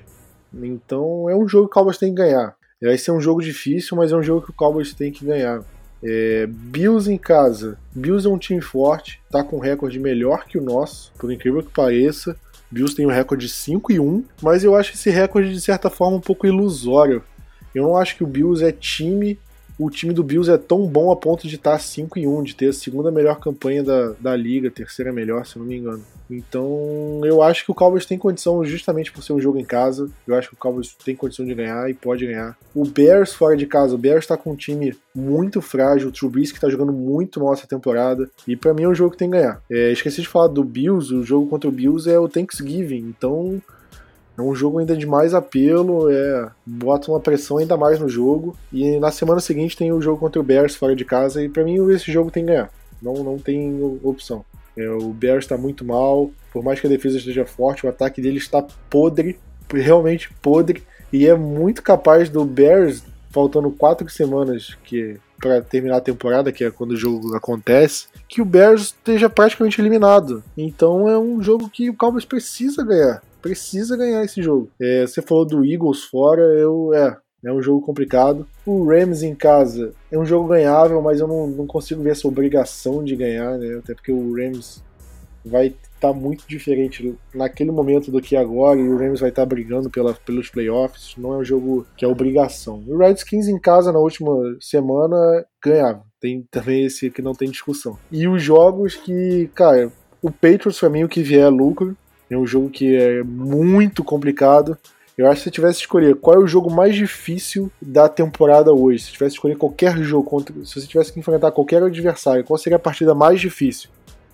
S3: Então é um jogo que o Cowboys tem que ganhar. Vai ser um jogo difícil, mas é um jogo que o Cowboys tem que ganhar. É, Bills em casa. Bills é um time forte. Tá com um recorde melhor que o nosso. Por incrível que pareça. Bills tem um recorde de cinco e um, mas eu acho esse recorde de certa forma um pouco ilusório. Eu não acho que o Bills é time, o time do Bills é tão bom a ponto de estar cinco e um, de ter a segunda melhor campanha da, da liga, terceira melhor, se eu não me engano. Então eu acho que o Cowboys tem condição, justamente por ser um jogo em casa, eu acho que o Cowboys tem condição de ganhar e pode ganhar. O Bears fora de casa, o Bears está com um time muito frágil, o Trubisky está jogando muito mal essa temporada, e para mim é um jogo que tem que ganhar. É, esqueci de falar do Bills, o jogo contra o Bills é o Thanksgiving, então é um jogo ainda de mais apelo, é, bota uma pressão ainda mais no jogo, e na semana seguinte tem o jogo contra o Bears fora de casa, e para mim esse jogo tem que ganhar, não, não tem opção. É, o Bears está muito mal, por mais que a defesa esteja forte, o ataque dele está podre, realmente podre, e é muito capaz do Bears, faltando quatro semanas que para terminar a temporada, que é quando o jogo acontece, que o Bears esteja praticamente eliminado. Então é um jogo que o Cowboys precisa ganhar, precisa ganhar esse jogo. É, você falou do Eagles fora, eu é... É um jogo complicado. O Rams em casa é um jogo ganhável, mas eu não, não consigo ver essa obrigação de ganhar, né? Até porque o Rams vai estar tá muito diferente naquele momento do que agora, e o Rams vai estar tá brigando pela, pelos playoffs. Não é um jogo que é obrigação. O Redskins em casa na última semana ganhava. Tem também esse que não tem discussão. E os jogos que, cara, o Patriots pra mim o que vier é lucro. É um jogo que é muito complicado. Eu acho que se você tivesse que escolher qual é o jogo mais difícil da temporada hoje, se tivesse que escolher qualquer jogo, contra, se você tivesse que enfrentar qualquer adversário, qual seria a partida mais difícil?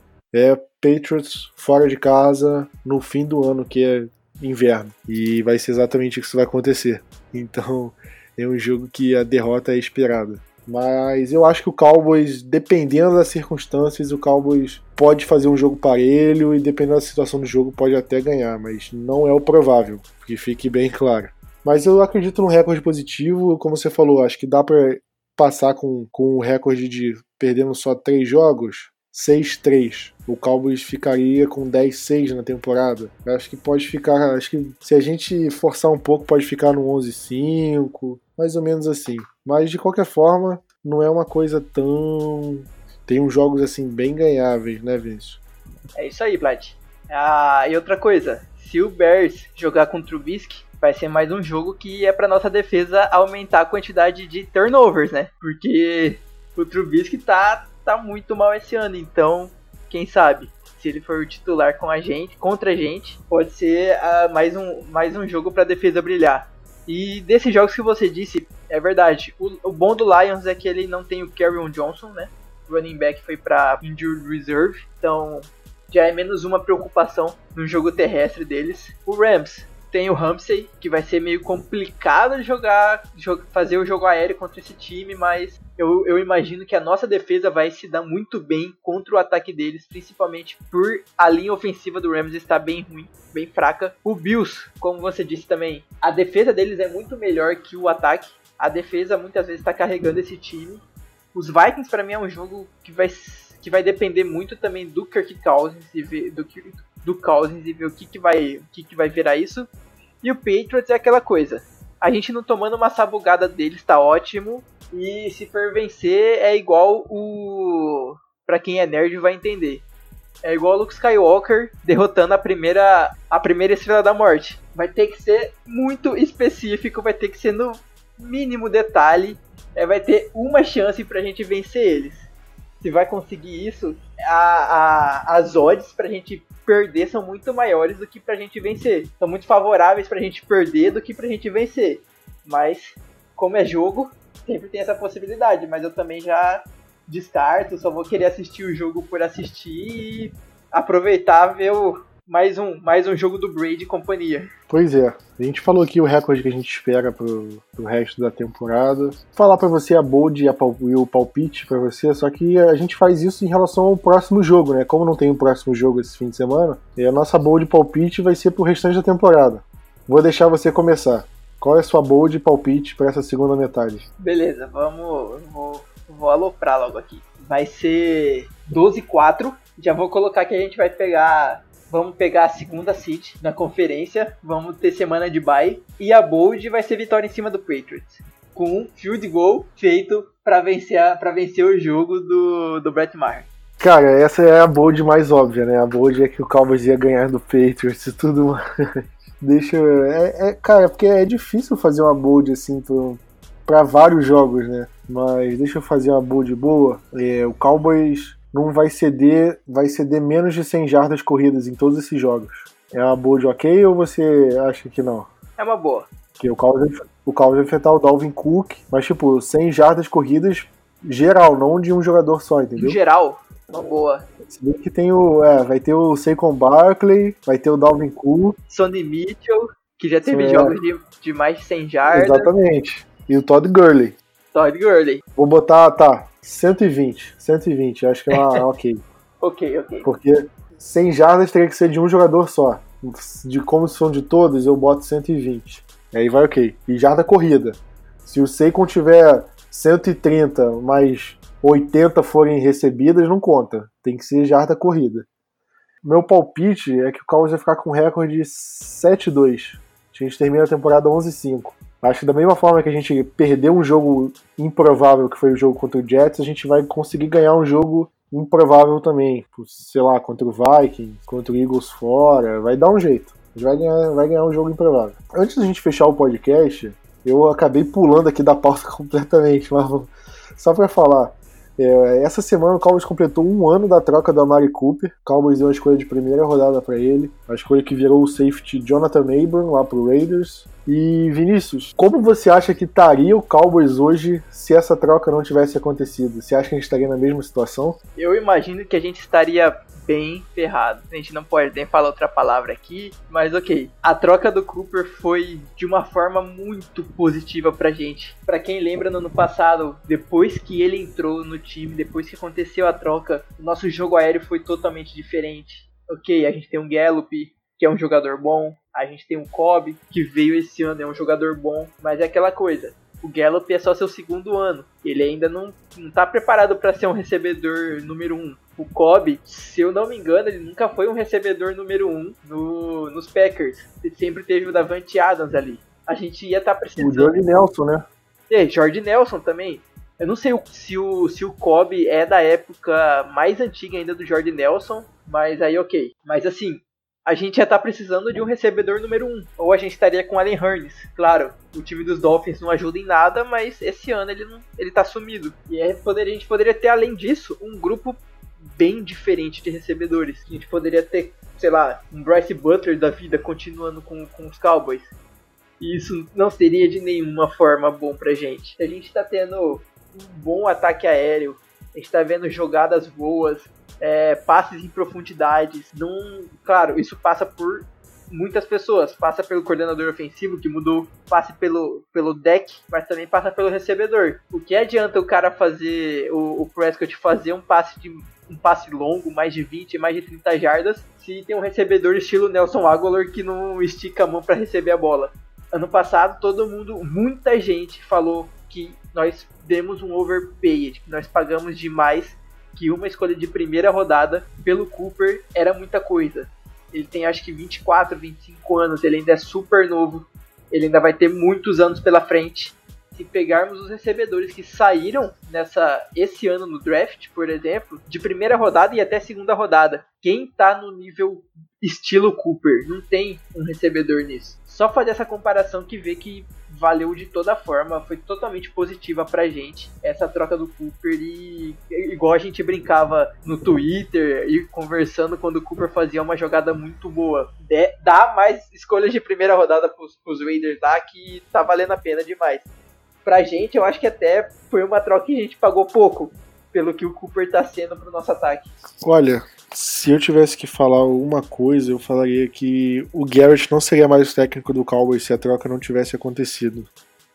S3: É Patriots fora de casa no fim do ano, que é inverno. E vai ser exatamente isso que vai acontecer. Então é um jogo que a derrota é esperada. Mas eu acho que o Cowboys, dependendo das circunstâncias, o Cowboys pode fazer um jogo parelho e dependendo da situação do jogo pode até ganhar, mas não é o provável, que fique bem claro. Mas eu acredito num recorde positivo, como você falou, acho que dá para passar com, com um recorde de perdendo só três jogos, seis a três. O Cowboys ficaria com dez a seis na temporada. Eu acho que pode ficar, acho que se a gente forçar um pouco pode ficar no onze a cinco, mais ou menos assim. Mas de qualquer forma, não é uma coisa tão... Tem uns jogos assim bem ganháveis, né, Vinícius?
S4: É isso aí, Vlad. Ah, e outra coisa, se o Bears jogar com o Trubisky, vai ser mais um jogo que é pra nossa defesa aumentar a quantidade de turnovers, né? Porque o Trubisky tá, tá muito mal esse ano, então, quem sabe, se ele for o titular com a gente, contra a gente, pode ser uh, mais, um, mais um jogo pra defesa brilhar. E desses jogos que você disse, é verdade, o, o bom do Lions é que ele não tem o Kerryon Johnson, né? O running back foi pra Injured Reserve, então já é menos uma preocupação no jogo terrestre deles. O Rams tem o Ramsey, que vai ser meio complicado jogar, fazer o jogo aéreo contra esse time, mas eu, eu imagino que a nossa defesa vai se dar muito bem contra o ataque deles, principalmente por a linha ofensiva do Rams estar bem ruim, bem fraca. O Bills, como você disse também, a defesa deles é muito melhor que o ataque. A defesa muitas vezes está carregando esse time. Os Vikings, para mim, é um jogo que vai, que vai depender muito também do Kirk Cousins e ver, do, do Cousins e ver o que, que, vai, o que, que vai virar isso. E o Patriots é aquela coisa. A gente não tomando uma sabugada deles tá ótimo. E se for vencer é igual o... Pra quem é nerd vai entender. É igual o Luke Skywalker derrotando a primeira, a primeira Estrela da Morte. Vai ter que ser muito específico, vai ter que ser no... mínimo detalhe, é, vai ter uma chance pra gente vencer eles. Se vai conseguir isso, a, a, as odds pra gente perder são muito maiores do que pra gente vencer. São muito favoráveis pra gente perder do que pra gente vencer. Mas, como é jogo, sempre tem essa possibilidade. Mas eu também já descarto, só vou querer assistir o jogo por assistir e aproveitar ver o, mais, um, mais um jogo do Brady e companhia.
S3: Pois é, a gente falou aqui o recorde que a gente espera pro, pro resto da temporada. Vou falar pra você a bold e, a pal- e o palpite pra você, só que a gente faz isso em relação ao próximo jogo, né? Como não tem um próximo jogo esse fim de semana, a nossa bold e palpite vai ser pro restante da temporada. Vou deixar você começar. Qual é a sua bold e palpite pra essa segunda metade?
S4: Beleza, vamos... Vou, vou aloprar logo aqui. Vai ser doze a quatro. Já vou colocar que a gente vai pegar... Vamos pegar a segunda seed na conferência. Vamos ter semana de bye. E a bold vai ser vitória em cima do Patriots. Com um field goal feito pra vencer, pra vencer o jogo do, do Brett Maher.
S3: Cara, essa é a bold mais óbvia, né? A bold é que o Cowboys ia ganhar do Patriots e tudo mais. Deixa eu... É, é, cara, porque é difícil fazer uma bold assim pro, pra vários jogos, né? Mas deixa eu fazer uma bold boa. É, o Cowboys não vai ceder, vai ceder menos de cem jardas corridas em todos esses jogos. É uma bold ok ou você acha que não?
S4: É uma boa.
S3: Porque o Cowboys, o Cowboys vai enfrentar o Dalvin Cook, mas tipo, cem jardas corridas geral, não de um jogador só, entendeu?
S4: Em geral, uma boa.
S3: Se bem que tem o, é, vai ter o Saquon Barkley, vai ter o Dalvin Cook.
S4: Sonny Mitchell, que já teve
S3: É.
S4: jogos de, de mais de cem jardas.
S3: Exatamente. E o Todd Gurley.
S4: Todd Gurley.
S3: Vou botar, tá, cento e vinte. cento e vinte, acho que é uma, ok.
S4: Ok, ok.
S3: Porque cem jardas teria que ser de um jogador só. De como são de todos, eu boto cento e vinte. Aí vai ok. E jarda corrida. Se o Saquon tiver cento e trinta, mais oitenta forem recebidas, não conta. Tem que ser jarda corrida. Meu palpite é que o Cowboys vai ficar com um recorde de sete a dois. A gente termina a temporada onze a cinco. Acho que da mesma forma que a gente perdeu um jogo improvável, que foi o jogo contra o Jets, a gente vai conseguir ganhar um jogo improvável também. Sei lá, contra o Vikings, contra o Eagles fora. Vai dar um jeito. A gente vai ganhar, vai ganhar um jogo improvável. Antes da gente fechar o podcast, eu acabei pulando aqui da pauta completamente, mas só pra falar. É, essa semana o Cowboys completou um ano da troca do Amari Cooper. O Cowboys deu a escolha de primeira rodada para ele, a escolha que virou o safety Jonathan Abram lá pro Raiders. E Vinícius, como você acha que estaria o Cowboys hoje se essa troca não tivesse acontecido? Você acha que a gente estaria na mesma situação?
S4: Eu imagino que a gente estaria bem ferrado. A gente não pode nem falar outra palavra aqui, mas ok. A troca do Cooper foi de uma forma muito positiva pra gente. Pra quem lembra, no ano passado, depois que ele entrou no time, depois que aconteceu a troca, o nosso jogo aéreo foi totalmente diferente. Ok, a gente tem um Gallup, que é um jogador bom. A gente tem um Cobb, que veio esse ano, é um jogador bom. Mas é aquela coisa, o Gallup é só seu segundo ano. Ele ainda não, não tá preparado para ser um recebedor número um. O Cobb, se eu não me engano, ele nunca foi um recebedor número um no, nos Packers. Ele sempre teve o Davante Adams ali. A gente ia estar tá precisando...
S3: O Jordy Nelson, né?
S4: É, Jordy Nelson também. Eu não sei se o, se o Cobb é da época mais antiga ainda do Jordy Nelson, mas aí ok. Mas assim, a gente ia estar tá precisando de um recebedor número um. Ou a gente estaria com Allen Hurns. Claro, o time dos Dolphins não ajuda em nada, mas esse ano ele, não, ele tá sumido. E aí poderia, a gente poderia ter, além disso, um grupo bem diferente de recebedores. A gente poderia ter, sei lá, um Bryce Butler da vida continuando com, com os Cowboys. E isso não seria de nenhuma forma bom pra gente. A gente tá tendo um bom ataque aéreo, a gente tá vendo jogadas boas, é, passes em profundidades. Não, claro, isso passa por muitas pessoas. Passa pelo coordenador ofensivo, que mudou, passa pelo, pelo deck, mas também passa pelo recebedor. O que adianta o cara fazer, o, o Prescott fazer um passe de um passe longo, mais de vinte, mais de trinta jardas, se tem um recebedor estilo Nelson Agholor que não estica a mão para receber a bola. Ano passado, todo mundo, muita gente falou que nós demos um overpaid, que nós pagamos demais, que uma escolha de primeira rodada pelo Cooper era muita coisa. Ele tem acho que vinte e quatro, vinte e cinco anos, ele ainda é super novo, ele ainda vai ter muitos anos pela frente. Se pegarmos os recebedores que saíram nessa, esse ano no draft, por exemplo, de primeira rodada e até segunda rodada, quem tá no nível estilo Cooper? Não tem um recebedor nisso. Só fazer essa comparação que vê que valeu de toda forma, foi totalmente positiva pra gente essa troca do Cooper. E igual a gente brincava no Twitter e conversando quando o Cooper fazia uma jogada muito boa, de, dá mais escolhas de primeira rodada pros, pros Raiders lá, que tá valendo a pena demais. Pra gente, eu acho que até foi uma troca que a gente pagou pouco pelo que o Cooper tá sendo pro nosso ataque.
S3: Olha, se eu tivesse que falar uma coisa, eu falaria que o Garrett não seria mais o técnico do Cowboys se a troca não tivesse acontecido.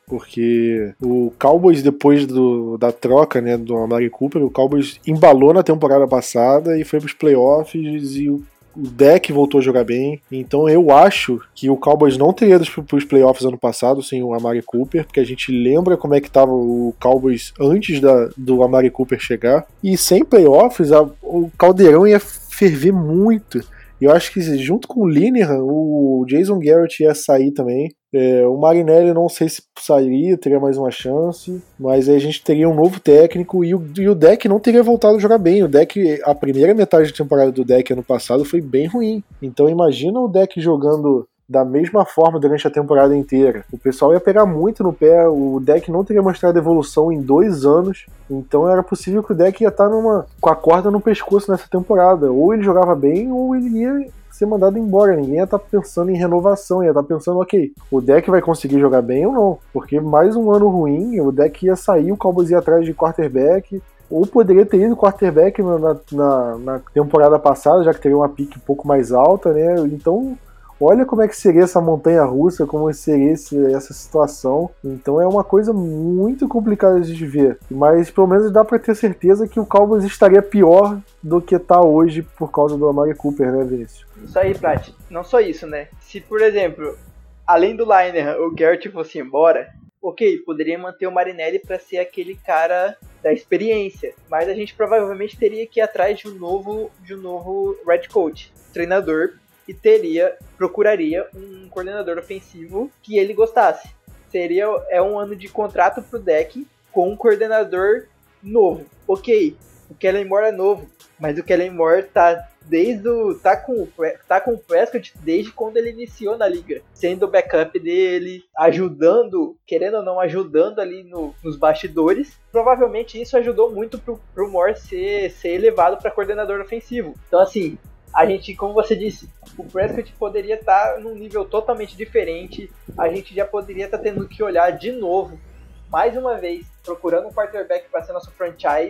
S3: Porque o Cowboys, depois do, da troca, né, do Amari Cooper, o Cowboys embalou na temporada passada e foi pros playoffs e o O deck voltou a jogar bem, então eu acho que o Cowboys não teria ido para os playoffs ano passado sem o Amari Cooper, porque a gente lembra como é que estava o Cowboys antes da, do Amari Cooper chegar, e sem playoffs a, o caldeirão ia ferver muito. E eu acho que junto com o Linehan, o Jason Garrett ia sair também. É, o Marinelli não sei se sairia, teria mais uma chance, mas aí a gente teria um novo técnico e o, e o deck não teria voltado a jogar bem. O deck, a primeira metade da temporada do deck ano passado foi bem ruim. Então imagina o deck jogando da mesma forma durante a temporada inteira. O pessoal ia pegar muito no pé, o deck não teria mostrado evolução em dois anos, então era possível que o deck ia estar numa, com a corda no pescoço nessa temporada. Ou ele jogava bem, ou ele ia ser mandado embora. Ninguém ia estar pensando em renovação, ia estar pensando, ok, o deck vai conseguir jogar bem ou não, porque mais um ano ruim, o deck ia sair, o Cowboys ia atrás de quarterback, ou poderia ter ido quarterback na, na, na temporada passada, já que teria uma pique um pouco mais alta, né? Então olha como é que seria essa montanha-russa, como seria esse, essa situação. Então é uma coisa muito complicada de ver. Mas pelo menos dá pra ter certeza que o Cowboys estaria pior do que tá hoje por causa do Amari Cooper, né, Vinícius?
S4: Isso aí, Prat. Não só isso, né? Se, por exemplo, além do Linehan, o Garrett fosse embora, ok, poderia manter o Marinelli pra ser aquele cara da experiência. Mas a gente provavelmente teria que ir atrás de um novo, de um novo head coach, treinador, e teria, procuraria um coordenador ofensivo que ele gostasse. Seria é um ano de contrato pro deck com um coordenador novo. Ok, o Kellen Moore é novo, mas o Kellen Moore tá desde o, tá com tá com o Prescott desde quando ele iniciou na liga, sendo o backup dele, ajudando, querendo ou não, ajudando ali no, nos bastidores. Provavelmente isso ajudou muito pro, pro Moore ser, ser elevado para coordenador ofensivo. Então assim, a gente, como você disse, o Prescott poderia estar num nível totalmente diferente, a gente já poderia estar tendo que olhar de novo, mais uma vez, procurando um quarterback para ser nosso franchise,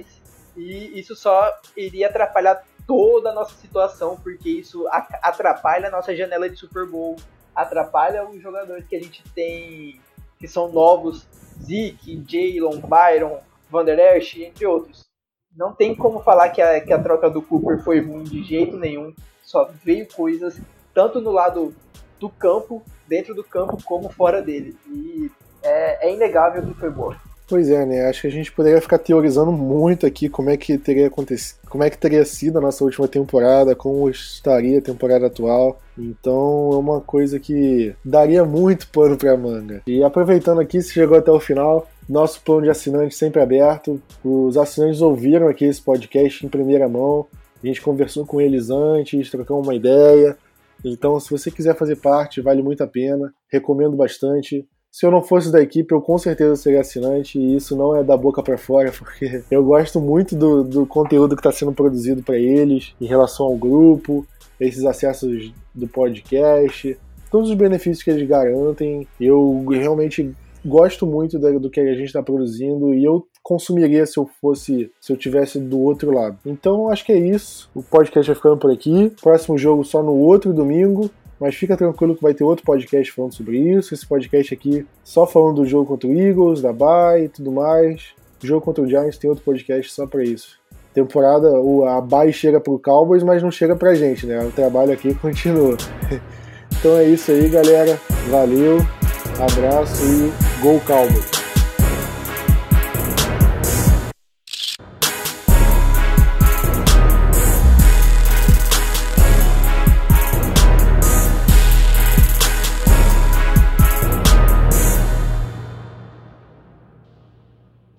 S4: e isso só iria atrapalhar toda a nossa situação, porque isso atrapalha a nossa janela de Super Bowl, atrapalha os jogadores que a gente tem, que são novos, Zeke, Jalen, Byron, Van Der Esch, entre outros. Não tem como falar que a, que a troca do Cooper foi ruim de jeito nenhum. Só veio coisas, tanto no lado do campo, dentro do campo, como fora dele. E é, é inegável que foi boa.
S3: Pois é, né? Acho que a gente poderia ficar teorizando muito aqui como é que teria acontecido, como é que teria sido a nossa última temporada, como estaria a temporada atual. Então é uma coisa que daria muito pano pra manga. E aproveitando aqui, se chegou até o final, nosso plano de assinante sempre aberto. Os assinantes ouviram aqui esse podcast em primeira mão. A gente conversou com eles antes, trocamos uma ideia. Então, se você quiser fazer parte, vale muito a pena. Recomendo bastante. Se eu não fosse da equipe, eu com certeza seria assinante. E isso não é da boca para fora, porque eu gosto muito do, do conteúdo que está sendo produzido para eles, em relação ao grupo, esses acessos do podcast, todos os benefícios que eles garantem. Eu realmente gosto muito do que a gente está produzindo e eu consumiria se eu fosse, se eu tivesse do outro lado. Então acho que é isso. O podcast vai ficando por aqui. Próximo jogo só no outro domingo, mas fica tranquilo que vai ter outro podcast falando sobre isso. Esse podcast aqui só falando do jogo contra o Eagles, da bye e tudo mais. O jogo contra o Giants tem outro podcast só para isso. Temporada, a bye chega pro Cowboys, mas não chega pra gente, né? O trabalho aqui continua. Então é isso aí, galera. Valeu. Abraço e Go Cowboys!